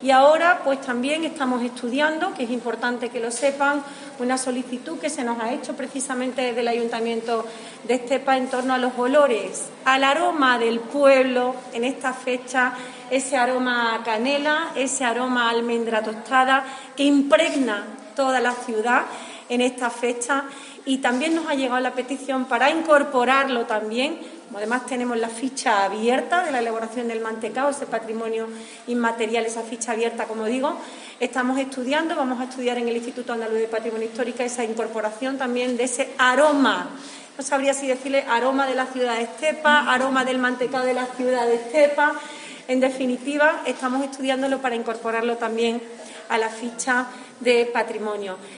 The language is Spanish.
Y ahora pues también estamos estudiando, que es importante que lo sepan, una solicitud que se nos ha hecho precisamente desde el Ayuntamiento de Estepa en torno a los olores, al aroma del pueblo en esta fecha, ese aroma a canela, ese aroma a almendra tostada que impregna toda la ciudad en esta fecha. Y también nos ha llegado la petición para incorporarlo también, como además tenemos la ficha abierta de la elaboración del mantecado, ese patrimonio inmaterial, esa ficha abierta, como digo, estamos estudiando, vamos a estudiar en el Instituto Andaluz de Patrimonio Histórico esa incorporación también de ese aroma, no sabría si decirle aroma de la ciudad de Estepa, aroma del mantecado de la ciudad de Estepa, en definitiva, estamos estudiándolo para incorporarlo también a la ficha de patrimonio.